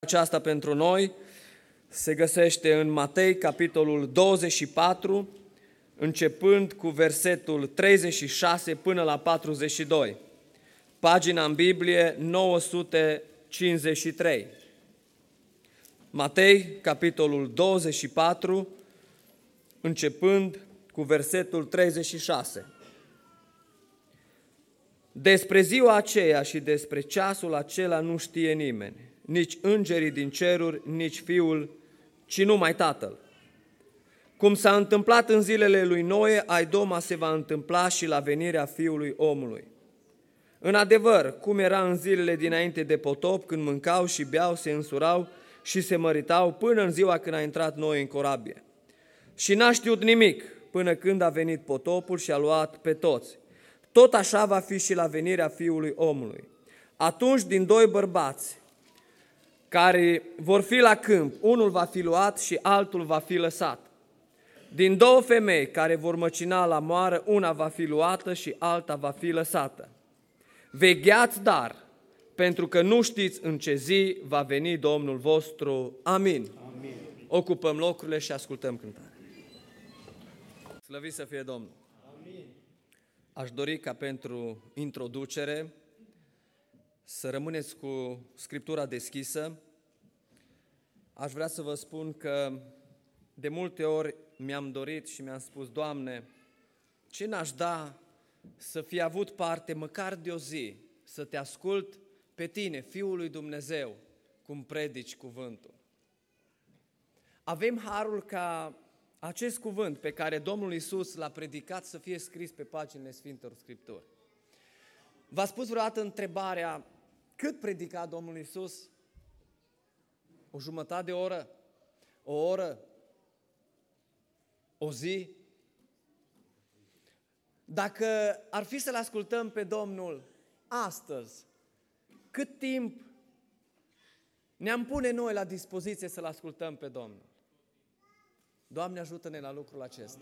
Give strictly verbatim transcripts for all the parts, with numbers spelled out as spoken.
Aceasta pentru noi se găsește în Matei, capitolul douăzeci și patru, începând cu versetul treizeci și șase până la patruzeci și doi. Pagina în Biblie nouă sute cincizeci și trei. Matei, capitolul douăzeci și patru, începând cu versetul treizeci și șase. Despre ziua aceea și despre ceasul acela nu știe nimeni, nici îngerii din ceruri, nici Fiul, ci numai Tatăl. Cum s-a întâmplat în zilele lui Noe, ai doma se va întâmpla și la venirea Fiului omului. În adevăr, cum era în zilele dinainte de potop, când mâncau și beau, se însurau și se măritau, până în ziua când a intrat Noe în corabie. Și n-a știut nimic până când a venit potopul și a luat pe toți. Tot așa va fi și la venirea Fiului omului. Atunci, din doi bărbați care vor fi la câmp, unul va fi luat și altul va fi lăsat. Din două femei care vor măcina la moară, una va fi luată și alta va fi lăsată. Vegheați dar, pentru că nu știți în ce zi va veni Domnul vostru. Amin. Amin. Ocupăm locurile și ascultăm cântarea. Slăvit să fie Domnul. Amin. Aș dori ca pentru introducere să rămâneți cu Scriptura deschisă. Aș vrea să vă spun că de multe ori mi-am dorit și mi-am spus: Doamne, ce n-aș da să fi avut parte măcar de o zi să te ascult pe Tine, Fiul lui Dumnezeu, cum predici cuvântul. Avem harul ca acest cuvânt pe care Domnul Iisus l-a predicat să fie scris pe paginile Sfintelor Scripturi. V-ați pus vreodată întrebarea: cât predica Domnul Iisus? O jumătate de oră? O oră? O zi? Dacă ar fi să-L ascultăm pe Domnul astăzi, cât timp ne-am pune noi la dispoziție să-L ascultăm pe Domnul? Doamne, ajută-ne la lucrul acesta.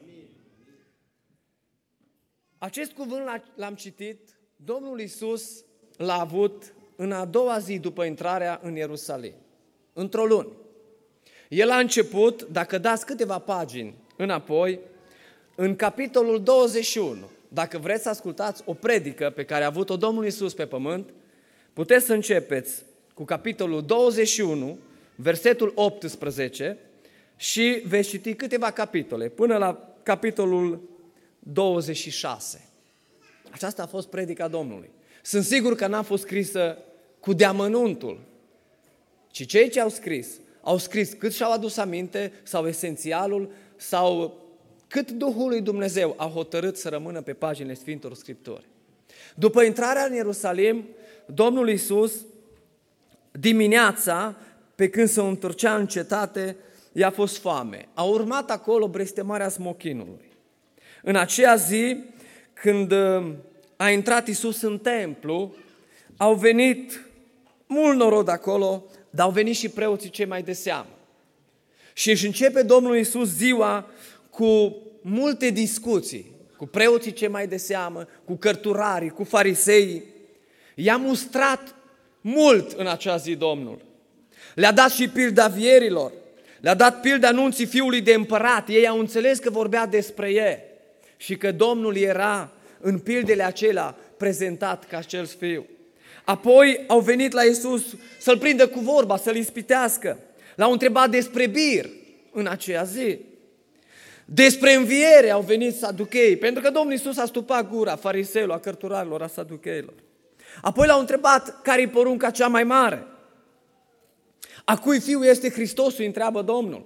Acest cuvânt l-am citit, Domnul Iisus l-a avut în a doua zi după intrarea în Ierusalim, într-o lună. El a început, dacă dați câteva pagini înapoi, în capitolul douăzeci și unu. Dacă vreți să ascultați o predică pe care a avut-o Domnul Iisus pe pământ, puteți să începeți cu capitolul douăzeci și unu, versetul optsprezece, și veți citi câteva capitole, până la capitolul douăzeci și șase. Aceasta a fost predica Domnului. Sunt sigur că n-a fost scrisă cu deamănuntul, ci cei ce au scris, au scris cât și-au adus aminte, sau esențialul, sau cât Duhul lui Dumnezeu a hotărât să rămână pe paginile Sfintelor Scripturi. După intrarea în Ierusalim, Domnul Iisus, dimineața, pe când se întorcea în cetate, i-a fost foame. A urmat acolo blestemarea smochinului. În aceea zi, când a intrat Iisus în templu, au venit mult norod acolo, dar au venit și preoții cei mai de seamă. Și își începe Domnul Iisus ziua cu multe discuții, cu preoții cei mai de seamă, cu cărturarii, cu fariseii. I-a mustrat mult în acea zi Domnul. Le-a dat și pilda vierilor, le-a dat pilda anunții fiului de împărat. Ei au înțeles că vorbea despre ei și că Domnul era în pildele acelea prezentat ca acel fiu. Apoi au venit la Iisus să-L prindă cu vorba, să-L ispitească. L-au întrebat despre bir în aceea zi. Despre înviere au venit saducheii, pentru că Domnul Iisus a stupat gura fariseilor, a cărturarilor, a saducheilor. Apoi l-au întrebat care-i porunca cea mai mare. A cui fiu este Hristosul, întreabă Domnul.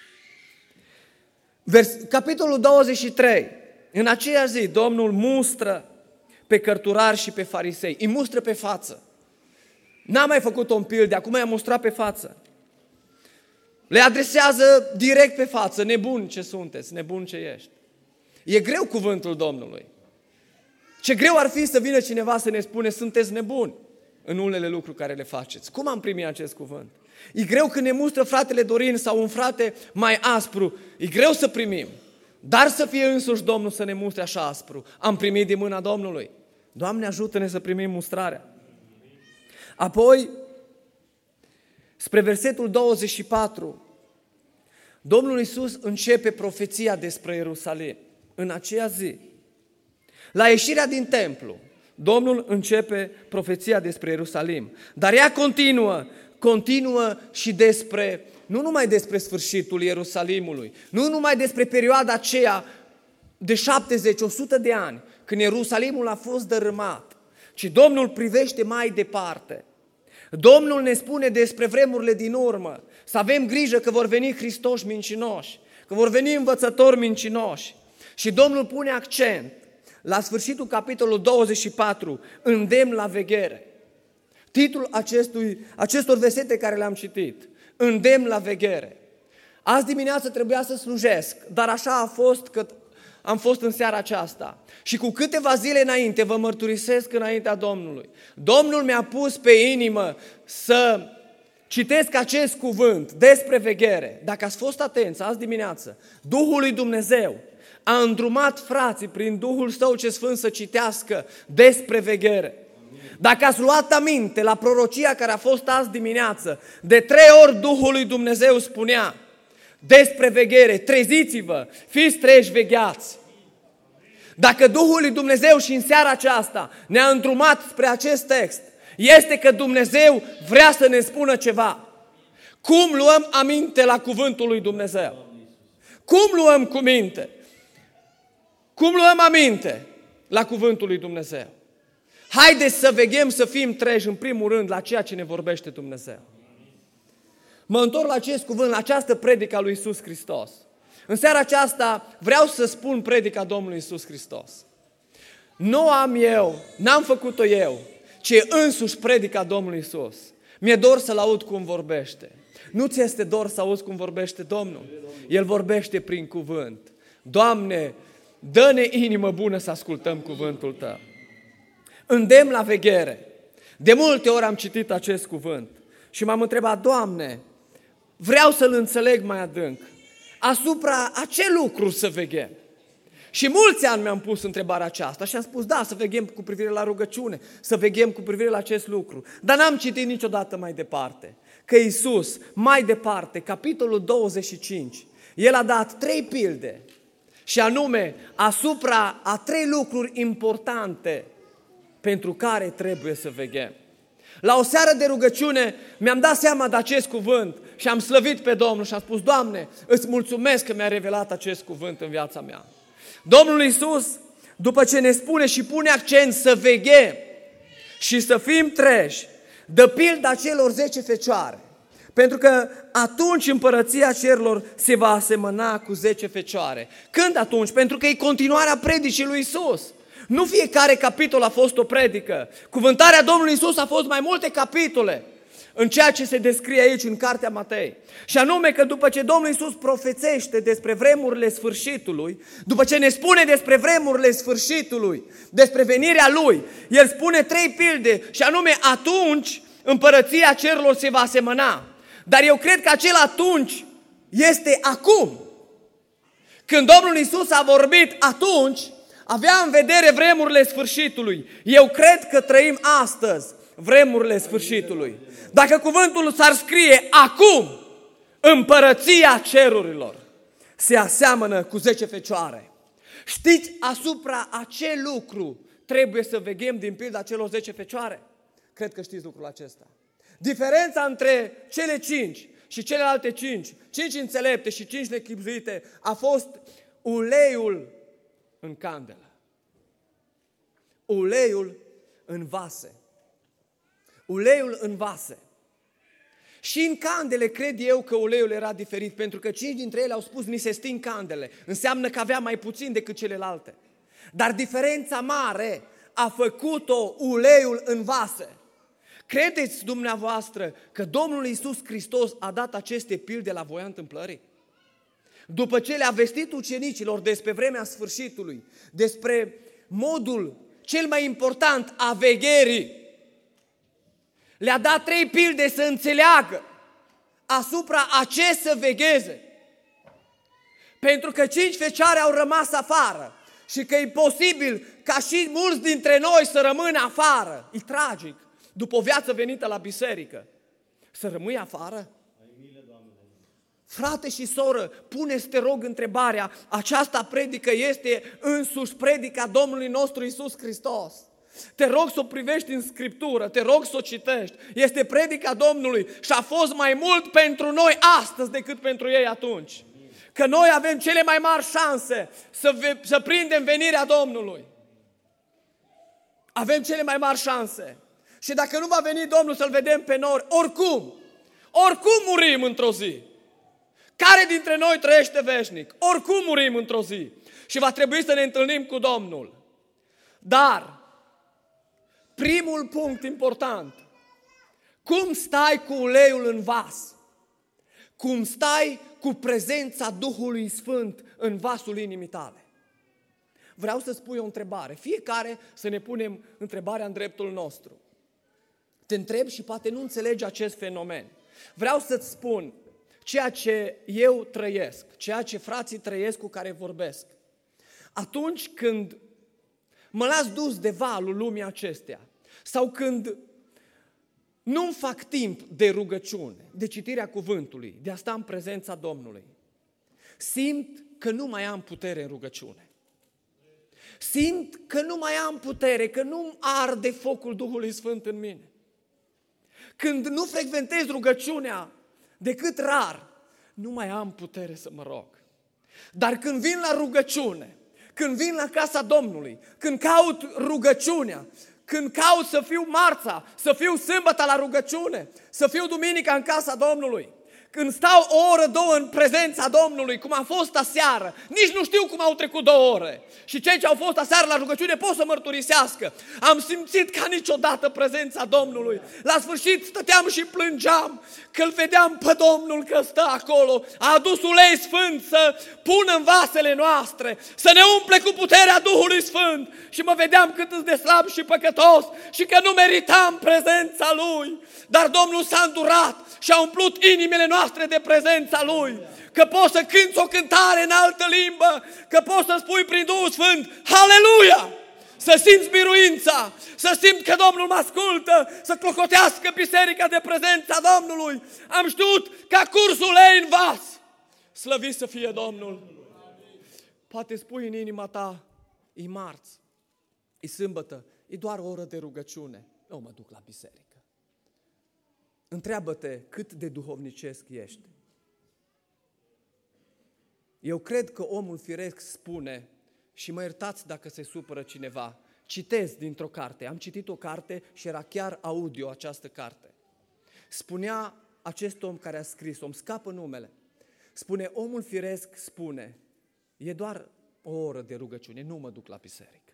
Vers, capitolul douăzeci și trei. În aceea zi, Domnul mustră pe cărturari și pe farisei. Îi mustră pe față. N-a mai făcut-o în pilde, acum i-a mustrat pe față. Le adresează direct pe față: nebuni ce sunteți, nebuni ce ești. E greu cuvântul Domnului. Ce greu ar fi să vină cineva să ne spune: sunteți nebuni în unele lucruri care le faceți. Cum am primit acest cuvânt? E greu când ne mustră fratele Dorin sau un frate mai aspru. E greu să primim. Dar să fie însuși Domnul să ne mustre așa aspru. Am primit din mâna Domnului. Doamne, ajută-ne să primim mustrarea. Apoi spre versetul douăzeci și patru, Domnul Iisus începe profeția despre Ierusalim. În aceea zi, la ieșirea din templu, Domnul începe profeția despre Ierusalim. Dar ea continuă, continuă și despre, nu numai despre sfârșitul Ierusalimului, nu numai despre perioada aceea de șaptezeci o sută de ani, când Ierusalimul a fost dărâmat, ci Domnul privește mai departe. Domnul ne spune despre vremurile din urmă, să avem grijă că vor veni Hristoși mincinoși, că vor veni învățători mincinoși. Și Domnul pune accent la sfârșitul capitolului douăzeci și patru, îndemn la veghere. Titlul acestui, acestor versete care le-am citit, îndemn la veghere. Azi dimineață trebuia să slujesc, dar așa a fost că am fost în seara aceasta. Și cu câteva zile înainte vă mărturisesc înaintea Domnului. Domnul mi-a pus pe inimă să citesc acest cuvânt despre veghere. Dacă ați fost atenți azi dimineață, Duhul lui Dumnezeu a îndrumat frații prin Duhul Său ce Sfânt să citească despre veghere. Dacă ați luat aminte la prorocia care a fost azi dimineață, de trei ori Duhul lui Dumnezeu spunea despre veghere, treziți-vă, fiți treji, vegheați. Dacă Duhul lui Dumnezeu și în seara aceasta ne-a îndrumat spre acest text, este că Dumnezeu vrea să ne spună ceva. Cum luăm aminte la cuvântul lui Dumnezeu? Cum luăm cu minte? Cum luăm aminte la cuvântul lui Dumnezeu? Haideți să veghem, să fim treji în primul rând la ceea ce ne vorbește Dumnezeu. Mă întorc la acest cuvânt, la această predică a lui Iisus Hristos. În seara aceasta vreau să spun predica Domnului Iisus Hristos. Nu am eu, n-am făcut-o eu, ci însuși predica Domnului Iisus. Mi-e dor să-L aud cum vorbește. Nu ți este dor să auzi cum vorbește Domnul? El vorbește prin cuvânt. Doamne, dă-ne inimă bună să ascultăm cuvântul Tău. Îndemn la veghere. De multe ori am citit acest cuvânt și m-am întrebat, Doamne, vreau să-L înțeleg mai adânc. Asupra a ce lucruri să veghem? Și mulți ani mi-am pus întrebarea aceasta și am spus, da, să veghem cu privire la rugăciune, să veghem cu privire la acest lucru. Dar n-am citit niciodată mai departe. Că Iisus, mai departe, capitolul douăzeci și cinci, El a dat trei pilde și anume asupra a trei lucruri importante pentru care trebuie să veghem. La o seară de rugăciune mi-am dat seama de acest cuvânt și am slăvit pe Domnul și am spus, Doamne, îți mulțumesc că mi-a revelat acest cuvânt în viața mea. Domnul Iisus, după ce ne spune și pune accent să veghem și să fim treji, dă pilda celor zece fecioare. Pentru că atunci împărăția cerurilor se va asemăna cu zece fecioare. Când atunci? Pentru că e continuarea predicii lui Iisus. Nu fiecare capitol a fost o predică. Cuvântarea Domnului Iisus a fost mai multe capitole în ceea ce se descrie aici în cartea Matei. Și anume că după ce Domnul Iisus profețește despre vremurile sfârșitului, după ce ne spune despre vremurile sfârșitului, despre venirea Lui, El spune trei pilde și anume atunci împărăția cerurilor se va asemăna. Dar eu cred că acel atunci este acum. Când Domnul Iisus a vorbit atunci, avea în vedere vremurile sfârșitului. Eu cred că trăim astăzi vremurile sfârșitului. Dacă cuvântul s-ar scrie acum, împărăția cerurilor se aseamănă cu zece fecioare. Știți asupra a ce lucru trebuie să veghem din pilda celor zece fecioare? Cred că știți lucrul acesta. Diferența între cele cinci și celelalte cinci, cinci înțelepte și cinci nechibzuite, a fost uleiul în candelă. Uleiul în vase. Uleiul în vase. Și în candele cred eu că uleiul era diferit, pentru că cinci dintre ele au spus ni se sting candele. Înseamnă că avea mai puțin decât celelalte. Dar diferența mare a făcut-o uleiul în vase. Credeți dumneavoastră că Domnul Iisus Hristos a dat aceste pilde la voia întâmplării? După ce le-a vestit ucenicilor despre vremea sfârșitului, despre modul cel mai important a vegherii, le-a dat trei pilde să înțeleagă asupra a ce să vegheze. Pentru că cinci fecioare au rămas afară și că e posibil ca și mulți dintre noi să rămână afară. E tragic, după o viață venită la biserică, Să rămâi afară? Frate și soră, pune-ți, te rog, întrebarea, această predică este însuși predica Domnului nostru Iisus Hristos. Te rog să o privești în Scriptură, te rog să o citești. Este predica Domnului și a fost mai mult pentru noi astăzi decât pentru ei atunci. Că noi avem cele mai mari șanse să, ve- să prindem venirea Domnului. Avem cele mai mari șanse. Și dacă nu va veni Domnul să-L vedem pe nori, oricum, oricum murim într-o zi. Care dintre noi trăiește veșnic? Oricum murim într-o zi. Și va trebui să ne întâlnim cu Domnul. Dar, primul punct important, cum stai cu uleiul în vas? Cum stai cu prezența Duhului Sfânt în vasul inimii tale? Vreau să spui o întrebare. Fiecare să ne punem întrebarea în dreptul nostru. Te întreb și poate nu înțelegi acest fenomen. Vreau să-ți spun ceea ce eu trăiesc, ceea ce frații trăiesc cu care vorbesc. Atunci când mă las dus de valul lumii acestea sau când nu-mi fac timp de rugăciune, de citirea cuvântului, de a sta în prezența Domnului, simt că nu mai am putere în rugăciune. Simt că nu mai am putere, că nu arde focul Duhului Sfânt în mine. Când nu frecventez rugăciunea decât rar, nu mai am putere să mă rog. Dar când vin la rugăciune, când vin la casa Domnului, când caut rugăciunea, când caut să fiu marța, să fiu sâmbătă la rugăciune, să fiu duminica în casa Domnului, când stau o oră, două în prezența Domnului, cum a fost aseară, nici nu știu cum au trecut două ore. Și cei ce au fost aseară la rugăciune pot să mărturisească. Am simțit ca niciodată prezența Domnului. La sfârșit stăteam și plângeam că îl vedeam pe Domnul că stă acolo. A adus ulei sfânt să pună în vasele noastre, să ne umple cu puterea Duhului Sfânt. Și mă vedeam cât de slab și păcătos și că nu meritam prezența Lui. Dar Domnul s-a îndurat și a umplut inimile noastre de prezența Lui. Că poți să cânți o cântare în altă limbă, că poți să spui prin Duhul Sfânt, Haleluia! Să simți biruința, să simți că Domnul mă ascultă, să clocotească biserica de prezența Domnului. Am știut ca cursul ei în vas. Slăvit să fie Domnul! Poate spui în inima ta, e marți, e sâmbătă, e doar o oră de rugăciune. Nu mă duc la biserică. Întreabă-te cât de duhovnicesc ești. Eu cred că omul firesc spune, și mă iertați dacă se supără cineva, citez dintr-o carte, am citit o carte și era chiar audio această carte. Spunea acest om care a scris-o, îmi scapă numele, spune, omul firesc spune, e doar o oră de rugăciune, nu mă duc la biserică.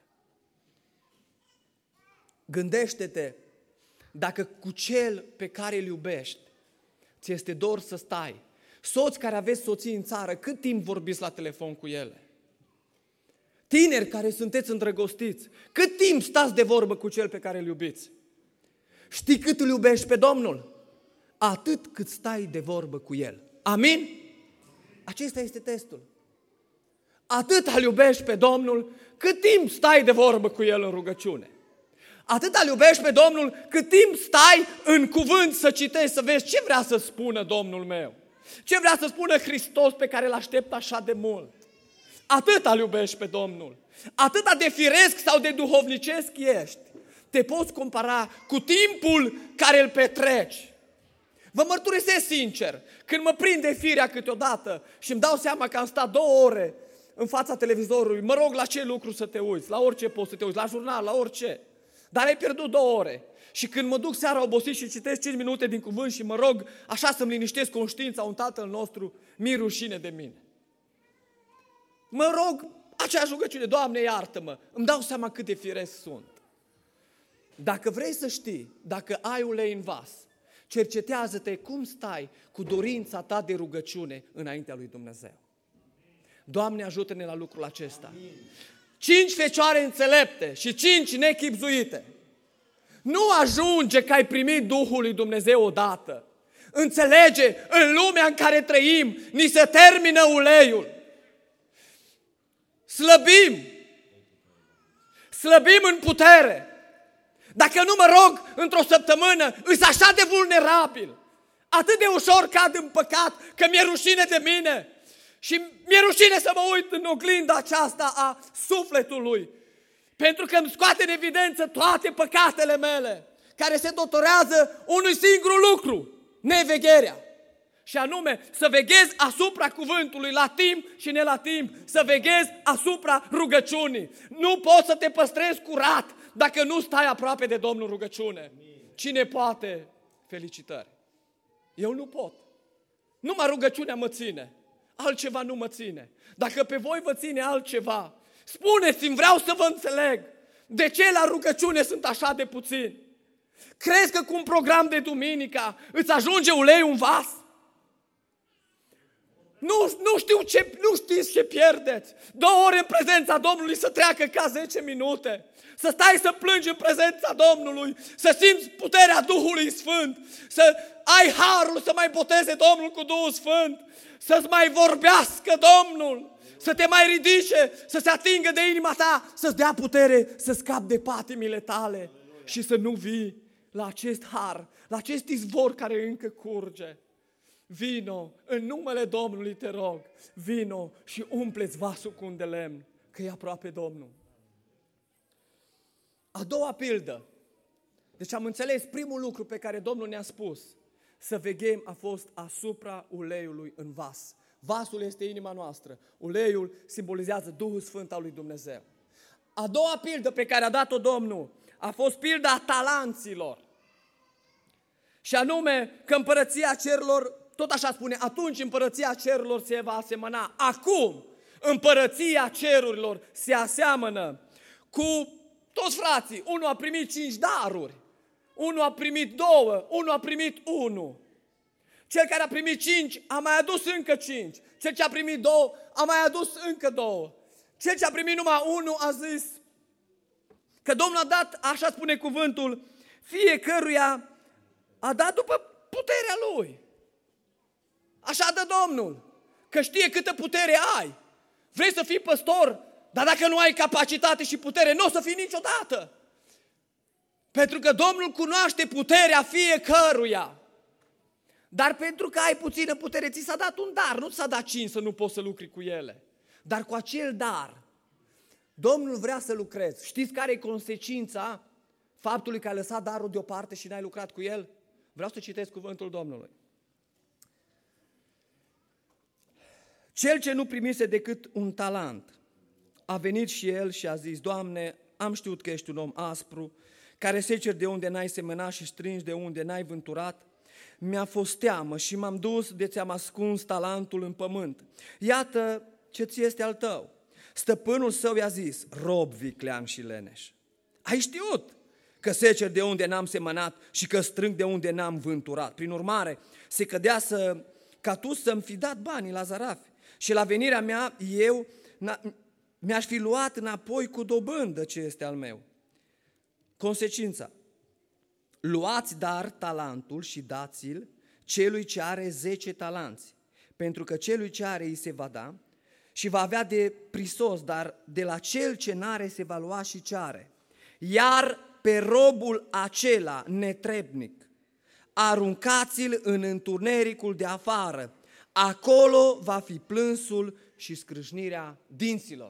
Gândește-te, dacă cu cel pe care îl iubești, ți este dor să stai, soți care aveți soții în țară, cât timp vorbiți la telefon cu ele? Tineri care sunteți îndrăgostiți, cât timp stați de vorbă cu cel pe care îl iubiți? Știi cât îl iubești pe Domnul? Atât cât stai de vorbă cu El. Amin? Acesta este testul. Atât îl iubești pe Domnul, cât timp stai de vorbă cu El în rugăciune. Atât îl iubești pe Domnul, cât timp stai în cuvânt să citești, să vezi ce vrea să spună Domnul meu. Ce vrea să spună Hristos pe care îl aștept așa de mult. Atât îl iubești pe Domnul. Atât de firesc sau de duhovnicesc ești. Te poți compara cu timpul care îl petreci. Vă mărturisesc sincer, când mă prinde firea câteodată și îmi dau seama că am stat două ore în fața televizorului, mă rog la ce lucru să te uiți, la orice poți să te uiți, la jurnal, la orice. Dar ai pierdut două ore. Și când mă duc seara obosit și citesc cinci minute din cuvânt și mă rog așa să-mi liniștesc conștiința, un Tatăl nostru, mi-e rușine de mine. Mă rog aceeași rugăciune, Doamne iartă-mă, îmi dau seama cât de firesc sunt. Dacă vrei să știi, dacă ai ulei în vas, cercetează-te cum stai cu dorința ta de rugăciune înaintea lui Dumnezeu. Doamne ajută-ne la lucrul acesta. Cinci fecioare înțelepte și cinci nechibzuite. Nu ajunge că ai primit Duhul lui Dumnezeu odată. Înțelege, în lumea în care trăim, ni se termină uleiul. Slăbim. Slăbim în putere. Dacă nu mă rog într-o săptămână, îs așa de vulnerabil. atât de ușor cad în păcat că mi-e rușine de mine. Și mi-e rușine să mă uit în oglinda aceasta a sufletului. Pentru că îmi scoate în evidență toate păcatele mele, care se datorează unui singur lucru, nevegherea. Și anume, să veghezi asupra cuvântului la timp și ne la timp, să veghezi asupra rugăciunii. Nu poți să te păstrezi curat dacă nu stai aproape de Domnul rugăciune. Cine poate? Felicitări. Eu nu pot. Numai rugăciunea mă ține. Altceva nu mă ține. Dacă pe voi vă ține altceva, spuneți-mi, vreau să vă înțeleg. De ce la rugăciune sunt așa de puțini? Crezi că cu un program de duminica îți ajunge uleiul în vas? Nu, nu știu ce, nu știți ce pierdeți. Două ore în prezența Domnului să treacă ca zece minute. Să stai să plângi în prezența Domnului, să simți puterea Duhului Sfânt, să ai harul să mai boteze Domnul cu Duhul Sfânt, să-ți mai vorbească Domnul, să te mai ridice, să se atingă de inima ta, să-ți dea putere să scapi de patimile tale și să nu vii la acest har, la acest izvor care încă curge. Vino, în numele Domnului te rog, vino și umpleți vasul cu un de lemn, că e aproape Domnul. A doua pildă. Deci am înțeles, primul lucru pe care Domnul ne-a spus să veghem a fost asupra uleiului în vas. Vasul este inima noastră. Uleiul simbolizează Duhul Sfânt al lui Dumnezeu. A doua pildă pe care a dat-o Domnul a fost pilda talanților. Și anume că împărăția cerurilor, tot așa spune, atunci împărăția cerurilor se va asemăna. Acum împărăția cerurilor se aseamănă cu toți frații. Unul a primit cinci daruri, unul a primit două, unul a primit unu. Cel care a primit cinci a mai adus încă cinci. Cel ce a primit două a mai adus încă două. Cel ce a primit numai unul a zis că Domnul a dat, așa spune cuvântul, fiecăruia a dat după puterea lui. Așa dă Domnul, că știe câtă putere ai. Vrei să fii păstor, dar dacă nu ai capacitate și putere, nu o să fii niciodată. Pentru că Domnul cunoaște puterea fiecăruia. Dar pentru că ai puțină putere, ți s-a dat un dar, nu ți s-a dat cinci să nu poți să lucri cu ele. Dar cu acel dar, Domnul vrea să lucrezi. Știți care e consecința faptului că ai lăsat darul deoparte și n-ai lucrat cu el? Vreau să citesc cuvântul Domnului. Cel ce nu primise decât un talent, a venit și el și a zis, Doamne, am știut că ești un om aspru, care seceri de unde n-ai semănat și strângi de unde n-ai vânturat. Mi-a fost teamă și m-am dus de ți-am ascuns talentul în pământ. Iată ce ți este al tău. Stăpânul său i-a zis, rob viclean și leneș. Ai știut că seceri de unde n-am semănat și că strâng de unde n-am vânturat. Prin urmare, se cădea să, ca tu să-mi fi dat banii la zarafi. Și la venirea mea, eu mi-aș fi luat înapoi cu dobândă ce este al meu. Consecința. Luați dar talentul și dați-l celui ce are zece talanți, pentru că celui ce are îi se va da și va avea de prisos, dar de la cel ce n-are se va lua și ce are. Iar pe robul acela netrebnic aruncați-l în întunericul de afară, acolo va fi plânsul și scrâșnirea dinților.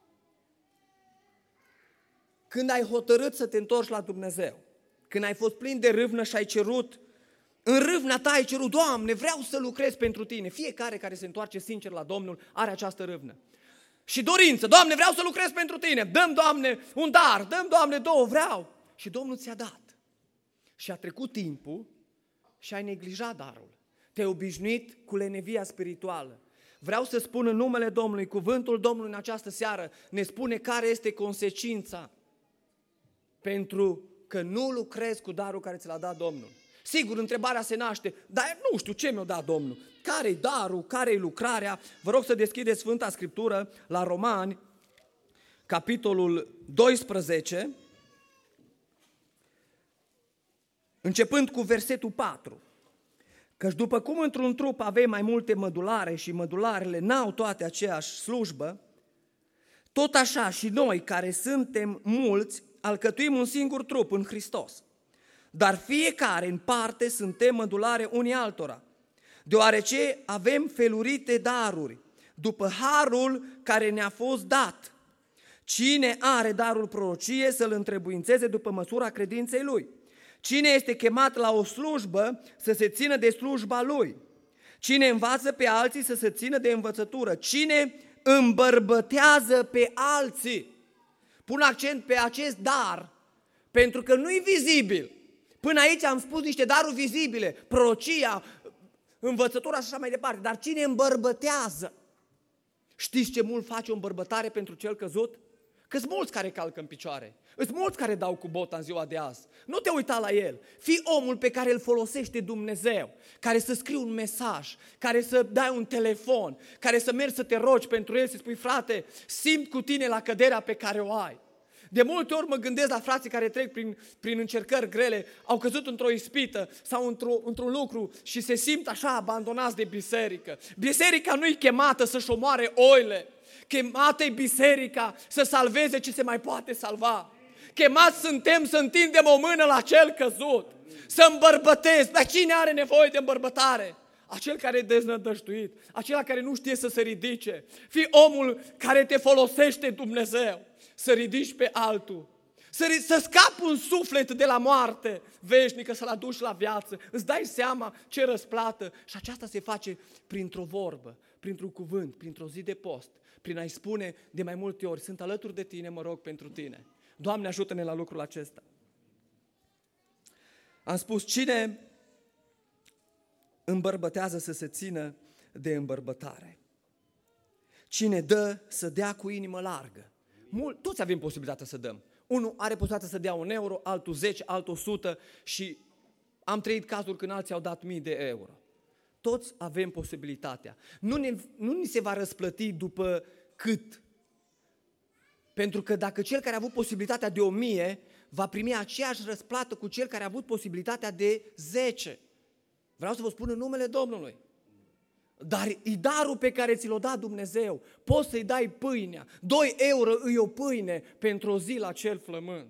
Când ai hotărât să te întorci la Dumnezeu, când ai fost plin de râvnă și ai cerut, în râvna ta ai cerut, Doamne, vreau să lucrez pentru Tine. Fiecare care se întoarce sincer la Domnul are această râvnă. Și dorință, Doamne, vreau să lucrez pentru Tine. Dăm, Doamne, un dar, dăm, Doamne, două, vreau. Și Domnul ți-a dat. Și a trecut timpul și ai neglijat darul. Te-ai obișnuit cu lenevia spirituală. Vreau să spun în numele Domnului, cuvântul Domnului în această seară ne spune care este consecința pentru că nu lucrezi cu darul care ți l-a dat Domnul. Sigur, întrebarea se naște, dar nu știu ce mi-a dat Domnul. Care-i darul, care-i lucrarea? Vă rog să deschideți Sfânta Scriptură la Romani, capitolul doisprezece, începând cu versetul patru. Căci după cum într-un trup avem mai multe mădulare și mădularele n-au toate aceeași slujbă, tot așa și noi care suntem mulți alcătuim un singur trup în Hristos. dar fiecare în parte suntem mădulare unii altora, deoarece avem felurite daruri, după harul care ne-a fost dat. Cine are darul prorocie să-l întrebuințeze după măsura credinței lui. Cine este chemat la o slujbă să se țină de slujba lui. Cine învață pe alții să se țină de învățătură. Cine îmbărbătează pe alții. Pun accent pe acest dar, pentru că nu e vizibil. Până aici am spus niște daruri vizibile, prorocia, învățătura și așa mai departe. Dar cine îmbărbătează? Știți ce mult face o îmbărbătare pentru cel căzut? Că-s mulți care calcă în picioare, sunt mulți care dau cu bota în ziua de azi. Nu te uita la el, fii omul pe care îl folosește Dumnezeu, care să scrii un mesaj, care să dai un telefon, care să mergi să te rogi pentru el, să spui, frate, simt cu tine la căderea pe care o ai. De multe ori mă gândesc la frații care trec prin, prin încercări grele, au căzut într-o ispită sau într-o, într-un lucru și se simt așa abandonați de biserică. Biserica nu-i chemată să-și omoare oile, chemată-i biserica să salveze ce se mai poate salva. Chemați suntem să întindem o mână la cel căzut, să îmbărbătezi. Dar cine are nevoie de îmbărbătare? Acel care e deznădăjduit, acela care nu știe să se ridice. Fii omul care te folosește Dumnezeu să ridici pe altul, să, să scapi un suflet de la moarte veșnică, să-l aduci la viață. Îți dai seama ce răsplată. Și aceasta se face printr-o vorbă, printr-un cuvânt, printr-o zi de post, prin a-i spune de mai multe ori, sunt alături de tine, mă rog pentru tine. Doamne, ajută-ne la lucrul acesta. Am spus, cine îmbărbătează să se țină de îmbărbătare. Cine dă, să dea cu inimă largă. Mult, toți avem posibilitatea să dăm. Unul are posibilitatea să dea un euro, altul zece, altul o sută și am trăit cazuri când alții au dat mii de euro. Toți avem posibilitatea. Nu, ne, nu ni se va răsplăti după cât. Pentru că dacă cel care a avut posibilitatea de o mie va primi aceeași răsplată cu cel care a avut posibilitatea de zece. Vreau să vă spun în numele Domnului. Dar e darul pe care ți l-a dat Dumnezeu. Poți să-i dai pâinea. Doi euro îi o pâine pentru o zi la cel flămând.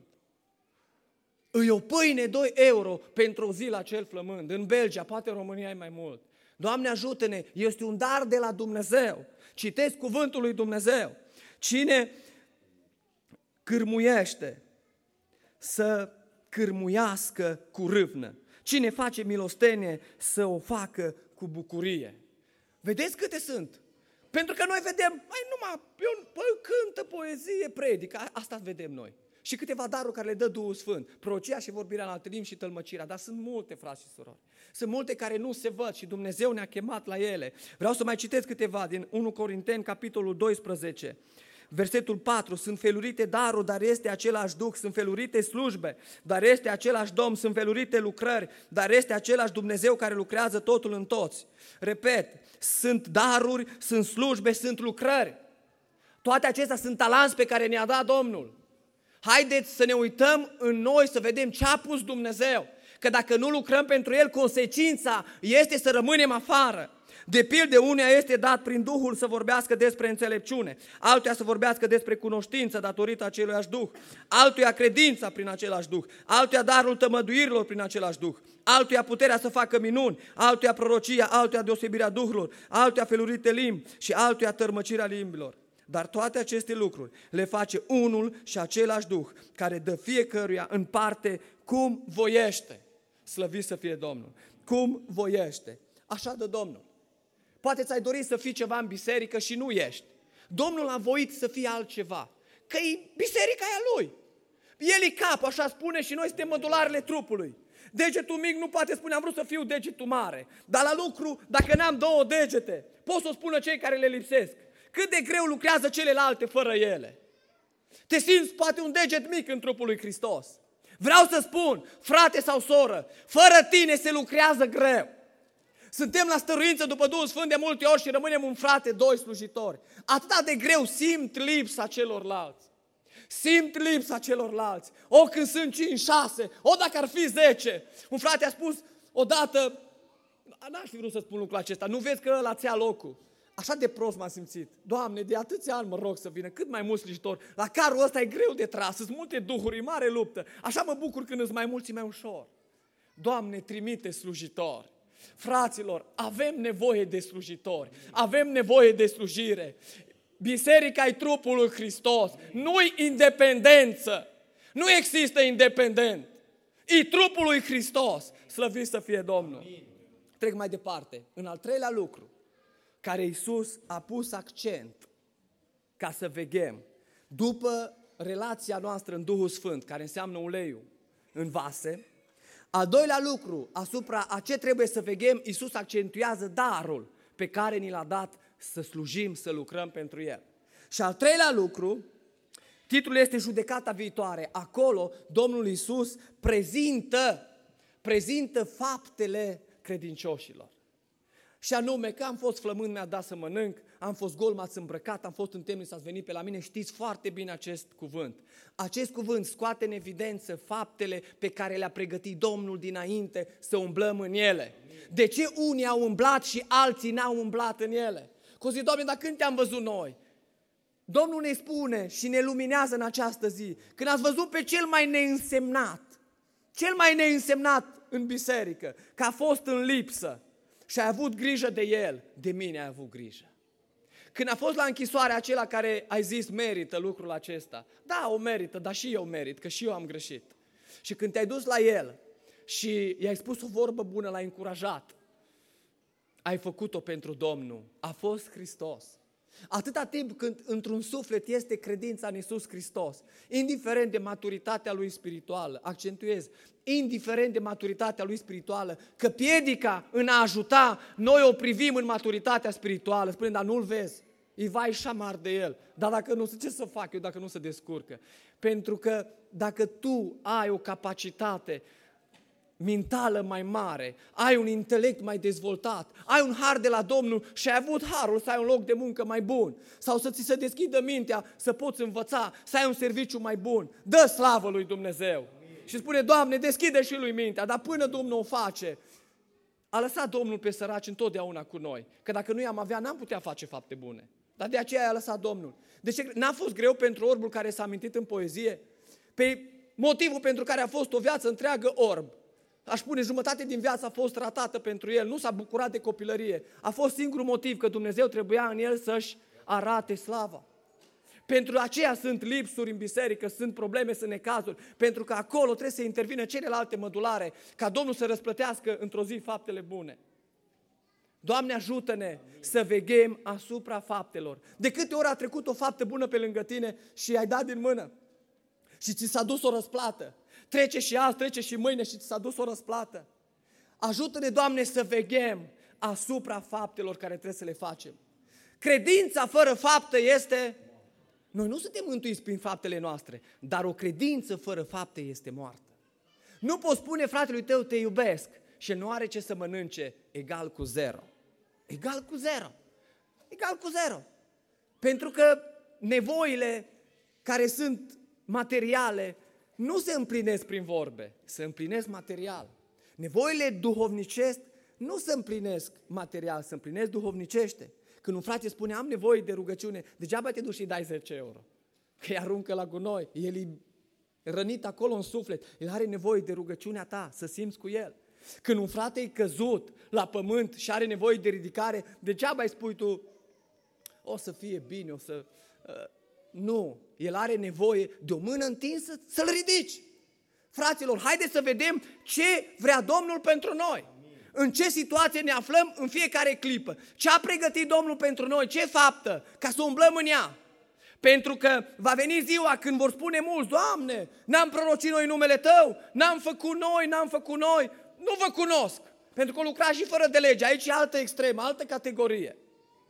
Îi o pâine, doi euro pentru o zi la cel flămând. În Belgia, poate în România e mai mult. Doamne, ajută-ne, este un dar de la Dumnezeu. Citesc cuvântul lui Dumnezeu. Cine cârmuiește, să cârmuiască cu râvnă. Cine face milostenie, să o facă cu bucurie. Vedeți câte sunt? Pentru că noi vedem, mai numai, eu, păi, cântă poezie, predică, asta vedem noi. Și câteva daruri care le dă Duhul Sfânt, prorocia și vorbirea în alte limbi și tălmăcirea, dar sunt multe, frați și surori. Sunt multe care nu se văd și Dumnezeu ne-a chemat la ele. Vreau să mai citesc câteva din unu Corinteni, capitolul doisprezece. Versetul patru, sunt felurite daruri, dar este același Duh, sunt felurite slujbe, dar este același Domn, sunt felurite lucrări, dar este același Dumnezeu care lucrează totul în toți. Repet, sunt daruri, sunt slujbe, sunt lucrări. Toate acestea sunt talanți pe care ne-a dat Domnul. Haideți să ne uităm în noi, să vedem ce a pus Dumnezeu. Că dacă nu lucrăm pentru El, consecința este să rămânem afară. De pildă, uneia este dat prin Duhul să vorbească despre înțelepciune, altuia să vorbească despre cunoștință datorită aceluiași Duh, altuia credința prin același Duh, altuia darul tămăduirilor prin același Duh, altuia puterea să facă minuni, altuia prorocia, altuia deosebirea duhurilor, altuia felurite limbi și altuia tărmăcirea limbilor. Dar toate aceste lucruri le face unul și același Duh, care dă fiecăruia în parte cum voiește. Slăvit să fie Domnul! Cum voiește. Așa dă Domnul. Poate ți-ai dorit să fii ceva în biserică și nu ești. Domnul a voit să fie altceva. Că e biserica aia Lui. El e cap, așa spune, și noi suntem mădularele trupului. Degetul mic nu poate spune, am vrut să fiu degetul mare. Dar la lucru, dacă n-am două degete, pot să o spună cei care le lipsesc. Cât de greu lucrează celelalte fără ele. Te simți poate un deget mic în trupul lui Hristos. Vreau să spun, frate sau soră, fără tine se lucrează greu. Suntem la stăruință după Duhul Sfânt de multe ori și rămânem un frate, doi slujitori. Atât de greu simt lipsa celorlalți. Simt lipsa celorlalți. O când sunt cinci, șase, o dacă ar fi zece. Un frate a spus odată, n-aș fi vrut să spun lucrul acesta, nu vezi că ăla ți-a locul. Așa de prost m-am simțit. Doamne, de atâția ani mă rog să vină, cât mai mulți slujitori. La carul ăsta e greu de tras, sunt multe duhuri, e mare luptă. Așa mă bucur când îți mai mulți, mai ușor. Doamne, trimite slujitori. Fraților, avem nevoie de slujitori, avem nevoie de slujire. Biserica e trupul lui Hristos, nu-i independență, nu există independent. E trupul lui Hristos, slăvit să fie Domnul. Amin. Trec mai departe, în al treilea lucru, care Iisus a pus accent ca să veghem, după relația noastră în Duhul Sfânt, care înseamnă uleiul în vase. Al doilea lucru, asupra a ce trebuie să veghem, Iisus accentuează darul pe care ni l-a dat să slujim, să lucrăm pentru El. Și al treilea lucru, titlul este Judecata viitoare. Acolo Domnul Iisus prezintă, prezintă faptele credincioșilor. Și anume că am fost flămând, mi-a dat să mănânc, am fost gol, m-ați îmbrăcat, am fost în temniță, ați venit pe la mine. Știți foarte bine acest cuvânt. Acest cuvânt scoate în evidență faptele pe care le-a pregătit Domnul dinainte să umblăm în ele. De ce unii au umblat și alții n-au umblat în ele? Că zic, Doamne, dar când te-am văzut noi? Domnul ne spune și ne luminează în această zi, când ați văzut pe cel mai neînsemnat, cel mai neînsemnat în biserică, că a fost în lipsă și ai avut grijă de el, de mine ai avut grijă. Când a fost la închisoare acela care ai zis merită lucrul acesta, da, o merită, dar și eu merit, că și eu am greșit. Și când te-ai dus la el și i-ai spus o vorbă bună, l-ai încurajat, ai făcut-o pentru Domnul, a fost Hristos. Atâta timp când într-un suflet este credința în Iisus Hristos, indiferent de maturitatea lui spirituală, accentuez, indiferent de maturitatea lui spirituală, că piedica în a ajuta, noi o privim în maturitatea spirituală, spunem, dar nu-l vezi, îi vai șamar de el, dar dacă nu, ce să fac eu dacă nu se descurcă? Pentru că dacă tu ai o capacitate mentală mai mare, ai un intelect mai dezvoltat, ai un har de la Domnul și ai avut harul să ai un loc de muncă mai bun sau să ți se deschidă mintea, să poți învăța, să ai un serviciu mai bun, dă slavă lui Dumnezeu. Amin. Și spune, Doamne, deschide și lui mintea, dar până Domnul o face, a lăsat Domnul pe săraci întotdeauna cu noi, că dacă nu i-am avea, n-am putea face fapte bune. Dar de aceea a lăsat Domnul. De ce? N-a fost greu pentru orbul care s-a amintit în poezie? Pe motivul pentru care a fost o viață întreagă orb. Aș spune, jumătate din viață a fost ratată pentru el, nu s-a bucurat de copilărie. A fost singurul motiv că Dumnezeu trebuia în el să-și arate slava. Pentru aceea sunt lipsuri în biserică, sunt probleme, sunt necazuri, pentru că acolo trebuie să intervină celelalte mădulare, ca Domnul să răsplătească într-o zi faptele bune. Doamne, ajută-ne Amin. Să veghem asupra faptelor. De câte ori a trecut o faptă bună pe lângă tine și ai dat din mână și ți s-a dus o răsplată? Trece și azi, trece și mâine și ți s-a dus o răsplată. Ajută-ne, Doamne, să veghem asupra faptelor care trebuie să le facem. Credința fără faptă este... Noi nu suntem mântuiți prin faptele noastre, dar o credință fără fapte este moartă. Nu poți spune fratelui tău, te iubesc, și el nu are ce să mănânce, egal cu zero. Egal cu zero. Egal cu zero. Pentru că nevoile care sunt materiale nu se împlinesc prin vorbe, se împlinesc material. Nevoile duhovnicești nu se împlinesc material, se împlinesc duhovnicește. Când un frate spune, am nevoie de rugăciune, degeaba te duci și dai zece euro. Că îi aruncă la gunoi, el e rănit acolo în suflet, el are nevoie de rugăciunea ta, să simți cu el. Când un frate e căzut la pământ și are nevoie de ridicare, degeaba îi spui tu, o să fie bine, o să... Uh, nu, el are nevoie de o mână întinsă să-l ridici. Fraților, haideți să vedem ce vrea Domnul pentru noi. Amin. În ce situație ne aflăm în fiecare clipă. Ce a pregătit Domnul pentru noi, ce faptă, ca să umblăm în ea. Pentru că va veni ziua când vor spune mulți, Doamne, n-am prorocit noi numele Tău, n-am făcut noi, n-am făcut noi, nu vă cunosc. Pentru că lucra și fără de lege, aici e altă extremă, altă categorie.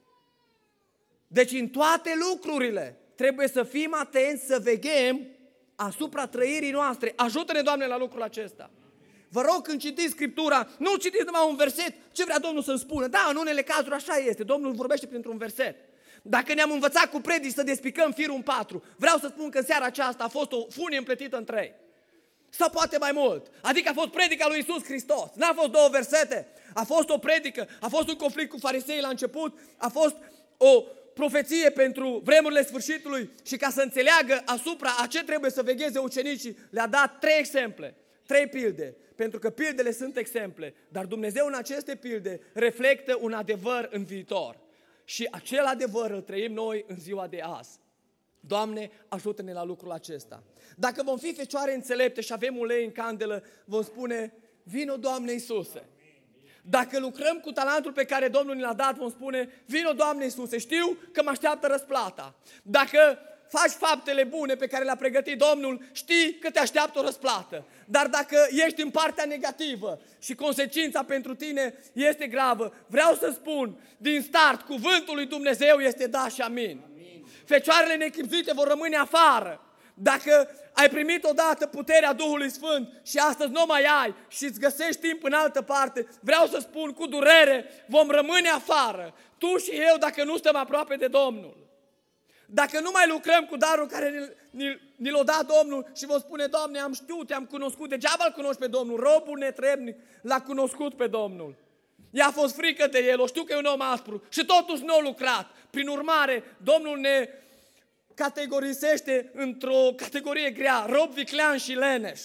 Deci în toate lucrurile trebuie să fim atenți, să veghem asupra trăirii noastre. Ajută-ne, Doamne, la lucrul acesta. Vă rog, când citiți Scriptura, nu citiți numai un verset, ce vrea Domnul să-mi spună. Da, în unele cazuri așa este, Domnul vorbește printr-un verset. Dacă ne-am învățat cu predici să despicăm firul în patru, vreau să spun că în seara aceasta a fost o funie împletită în trei. Sau poate mai mult. Adică a fost predica lui Iisus Hristos. N-a fost două versete. A fost o predică, a fost un conflict cu fariseii la început, a fost o profeție pentru vremurile sfârșitului și ca să înțeleagă asupra a ce trebuie să vegheze ucenicii, le-a dat trei exemple, trei pilde. pentru că pildele sunt exemple, dar Dumnezeu în aceste pilde reflectă un adevăr în viitor. Și acel adevăr îl trăim noi în ziua de azi. Doamne, ajută-ne la lucrul acesta. Dacă vom fi fecioare înțelepte și avem ulei în candelă, vom spune, vino Doamne Iisuse. Dacă lucrăm cu talentul pe care Domnul ne l-a dat, vom spune, vino Doamne Iisuse, știu că mă așteaptă răsplata. Dacă faci faptele bune pe care le-a pregătit Domnul, știi că te așteaptă o răsplată. Dar dacă ești în partea negativă și consecința pentru tine este gravă, vreau să spun, din start, cuvântul lui Dumnezeu este da și amin. Amin. Fecioarele nechibzuite vor rămâne afară. Dacă ai primit odată puterea Duhului Sfânt și astăzi nu mai ai și îți găsești timp în altă parte, vreau să spun cu durere, vom rămâne afară. Tu și eu dacă nu stăm aproape de Domnul. Dacă nu mai lucrăm cu darul care ni l-a dat Domnul și vom spune, Doamne, am știut, te-am cunoscut, degeaba îl cunoști pe Domnul, robul netrebnic l-a cunoscut pe Domnul. I-a fost frică de el, o știu că e un om aspru și totuși nu a lucrat. Prin urmare, Domnul ne categorisește într-o categorie grea, rob, viclean și leneș.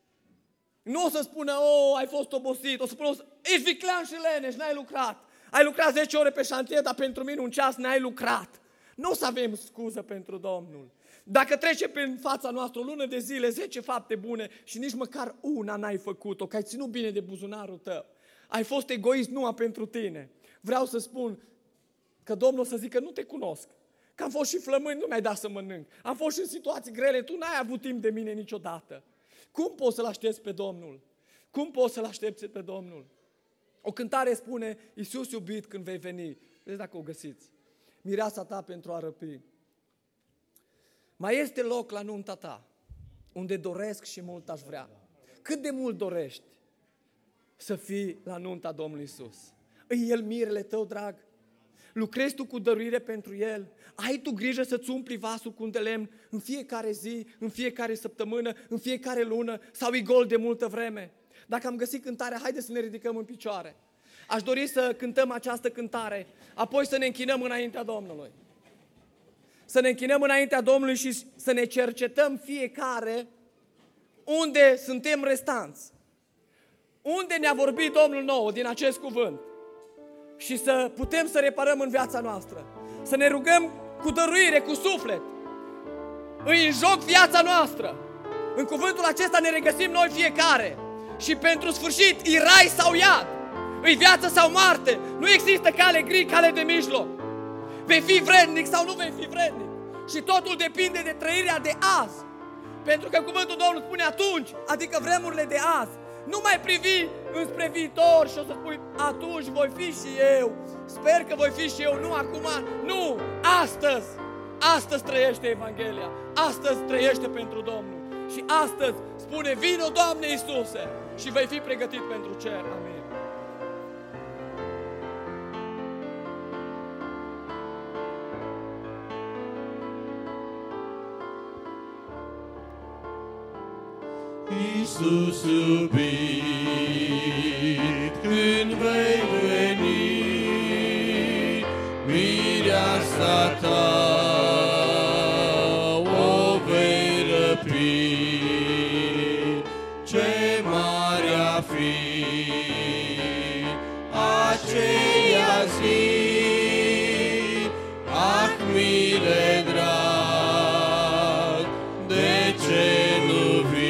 Nu o să spună, oh, ai fost obosit, o să spună, ești viclean și leneș, n-ai lucrat. Ai lucrat zece ore pe șantier, dar pentru mine un ceas n-ai lucrat. Nu o să avem scuză pentru Domnul. Dacă trece prin fața noastră o lună de zile, zece fapte bune și nici măcar una n-ai făcut-o, că ai ținut bine de buzunarul tău, ai fost egoist numai pentru tine, vreau să spun că Domnul o să zică, nu te cunosc, că am fost și flămâni, nu mi-ai dat să mănânc, am fost și în situații grele, tu n-ai avut timp de mine niciodată. Cum poți să-L aștepți pe Domnul? Cum poți să-L aștepți pe Domnul? O cântare spune, Iisus iubit când vei veni, vedeți dacă o găsiți. Mireasa ta pentru a răpi. Mai este loc la nunta ta, unde doresc și mult aș vrea. Cât de mult dorești să fii la nunta Domnului Iisus? Îi El mirele tău, drag? Lucrezi tu cu dăruire pentru El? Ai tu grijă să-ți umpli vasul cu un de lemn în fiecare zi, în fiecare săptămână, în fiecare lună sau e gol de multă vreme? Dacă am găsit cântarea, haideți să ne ridicăm în picioare. Aș dori să cântăm această cântare, apoi să ne închinăm înaintea Domnului. Să ne închinăm înaintea Domnului și să ne cercetăm fiecare unde suntem restanți. Unde ne-a vorbit Domnul nou din acest cuvânt. Și să putem să reparăm în viața noastră. Să ne rugăm cu dăruire, cu suflet. Îi în joc viața noastră. În cuvântul acesta ne regăsim noi fiecare. Și pentru sfârșit, e rai sau iad. Îi viață sau moarte. Nu există cale gri, cale de mijloc. Vei fi vrednic sau nu vei fi vrednic. Și totul depinde de trăirea de azi. Pentru că cuvântul Domnului spune atunci, adică vremurile de azi. Nu mai privi înspre viitor și o să spui, atunci voi fi și eu. Sper că voi fi și eu, nu acum. Nu, astăzi. Astăzi trăiește Evanghelia. Astăzi trăiește pentru Domnul. Și astăzi spune, vino Doamne Iisuse și vei fi pregătit pentru cer. Amin. Iisus iubit, când vei veni, mireasa ta o vei răpi. Ce mare a fi aceea zi, ah, mire drag, de ce nu vii?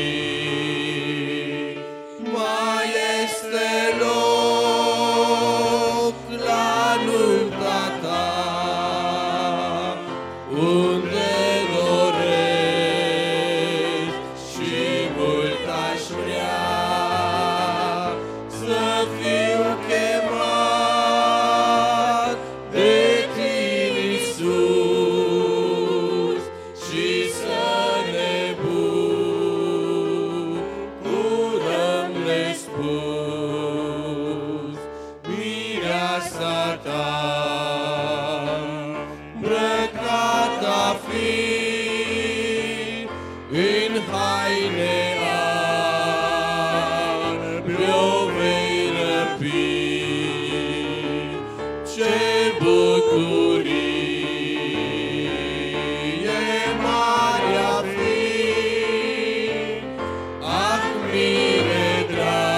Mire drag,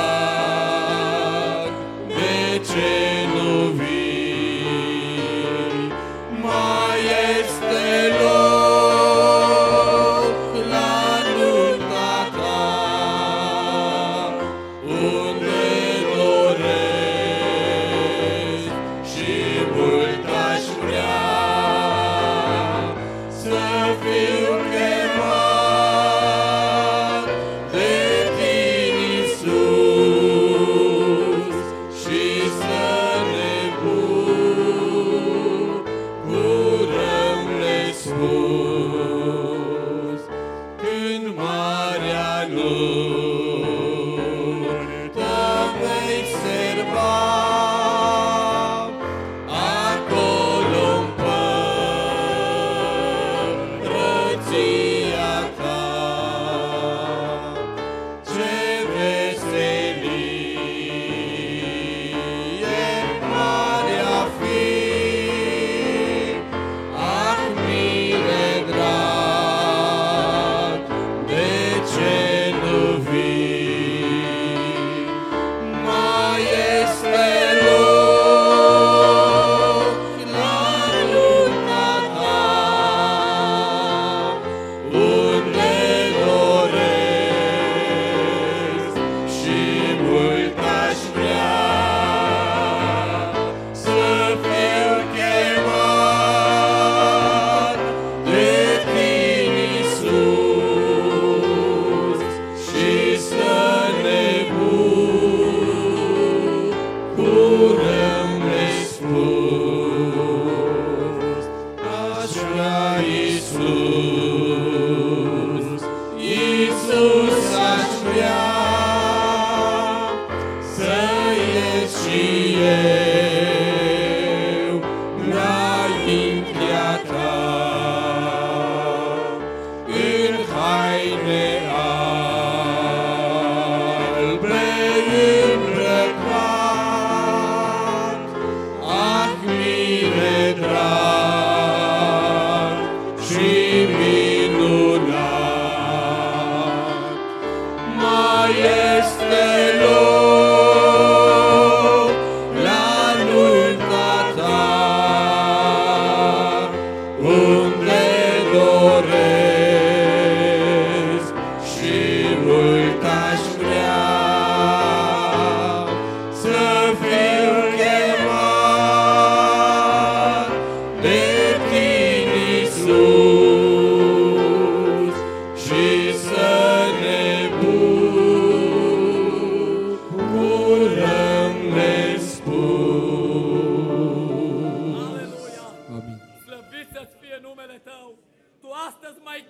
să-ți fie numele Tău. Tu astăzi mai